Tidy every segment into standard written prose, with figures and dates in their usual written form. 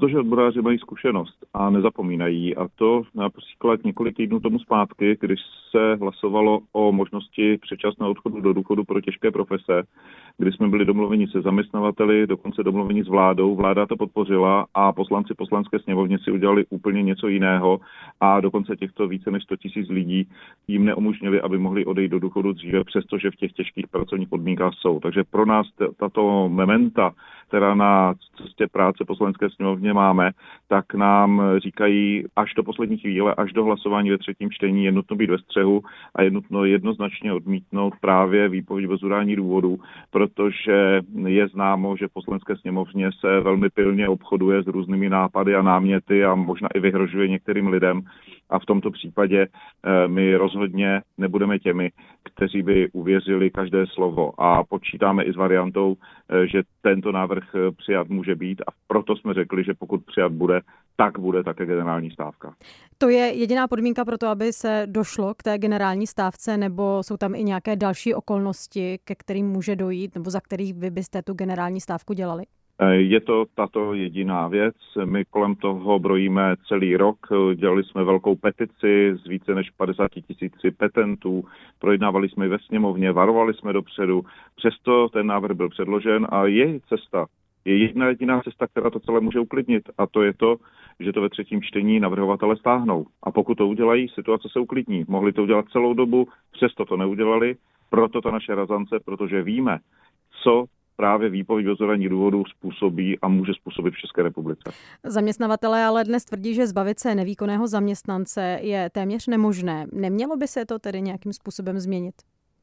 Protože odboráři mají zkušenost a nezapomínají. A to například několik týdnů tomu zpátky, když se hlasovalo o možnosti předčasného odchodu do důchodu pro těžké profese, kdy jsme byli domluveni se zaměstnavateli, dokonce domluveni s vládou. Vláda to podpořila a poslanci Poslanecké sněmovny si udělali úplně něco jiného a dokonce těchto více než 100 000 lidí jim neumožnili, aby mohli odejít do důchodu dříve, přestože v těch těžkých pracovních podmínkách jsou. Takže pro nás tato mementa, která na cestě práce Poslanecké sněmovně máme, tak nám říkají až do poslední chvíle, až do hlasování ve třetím čtení je nutno být ve střehu a je nutno jednoznačně odmítnout právě výpověď bez udání důvodů, protože je známo, že v Poslanecké sněmovně se velmi pilně obchoduje s různými nápady a náměty a možná i vyhrožuje některým lidem. A v tomto případě my rozhodně nebudeme těmi, kteří by uvěřili každé slovo. A počítáme i s variantou, že tento návrh přijat může být a proto jsme řekli, že pokud přijat bude, tak bude také generální stávka. To je jediná podmínka pro to, aby se došlo k té generální stávce, nebo jsou tam i nějaké další okolnosti, ke kterým může dojít, nebo za kterých vy byste tu generální stávku dělali? Je to tato jediná věc. My kolem toho brojíme celý rok. Dělali jsme velkou petici z více než 50 000 petentů. Projednávali jsme ji ve sněmovně, varovali jsme dopředu. Přesto ten návrh byl předložen a je cesta. Je jedna jediná cesta, která to celé může uklidnit, a to je to, že to ve třetím čtení navrhovatele stáhnou. A pokud to udělají, situace se uklidní. Mohli to udělat celou dobu, přesto to neudělali, proto ta naše razance, protože víme, co právě výpověď bez udání důvodů způsobí a může způsobit v České republice. Zaměstnavatelé ale dnes tvrdí, že zbavit se nevýkonného zaměstnance je téměř nemožné. Nemělo by se to tedy nějakým způsobem změnit?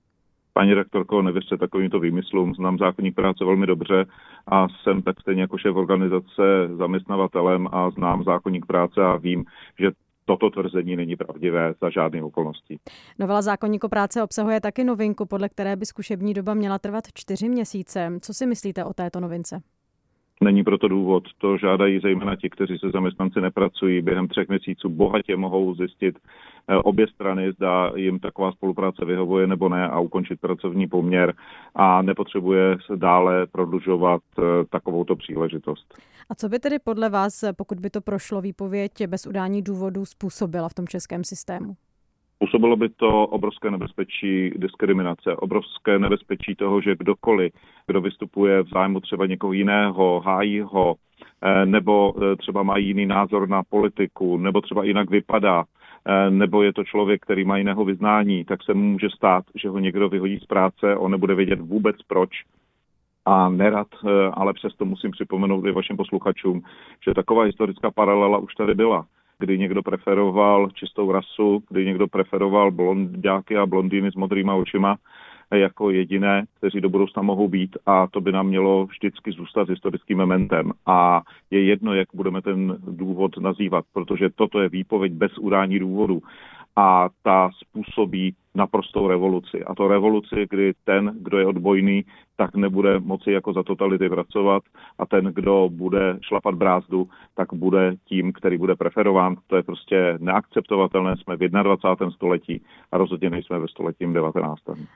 Paní rektorko, nevěřte takovýmto výmyslům. Znám zákoník práce velmi dobře a jsem tak stejně jako šéf organizace zaměstnavatelem a znám zákoník práce a vím, že toto tvrzení není pravdivé za žádných okolností. Novela zákoníku práce obsahuje taky novinku, podle které by zkušební doba měla trvat 4 měsíce. Co si myslíte o této novince? Není proto důvod. To žádají zejména ti, kteří se zaměstnanci nepracují. Během 3 měsíců bohatě mohou zjistit obě strany, zda jim taková spolupráce vyhovuje nebo ne a ukončit pracovní poměr a nepotřebuje se dále prodlužovat takovouto příležitost. A co by tedy podle vás, pokud by to prošlo, výpověď bez udání důvodů způsobila v tom českém systému? Působilo by to obrovské nebezpečí diskriminace, obrovské nebezpečí toho, že kdokoliv, kdo vystupuje v zájmu třeba někoho jiného, hájí ho, nebo třeba má jiný názor na politiku, nebo třeba jinak vypadá, nebo je to člověk, který má jiného vyznání, tak se mu může stát, že ho někdo vyhodí z práce, on nebude vědět vůbec proč. A nerad, ale přesto musím připomenout i vašim posluchačům, že taková historická paralela už tady byla, kdy někdo preferoval čistou rasu, kdy někdo preferoval blonďáky a blondýny s modrýma očima jako jediné, kteří do budoucna mohou být a to by nám mělo vždycky zůstat historickým mementem. A je jedno, jak budeme ten důvod nazývat, protože toto je výpověď bez udání důvodu a ta způsobí naprostou revoluci. A to revoluci, kdy ten, kdo je odbojný, tak nebude moci jako za totality pracovat a ten, kdo bude šlapat brázdu, tak bude tím, který bude preferován. To je prostě neakceptovatelné. Jsme v 21. století a rozhodně nejsme ve století 19.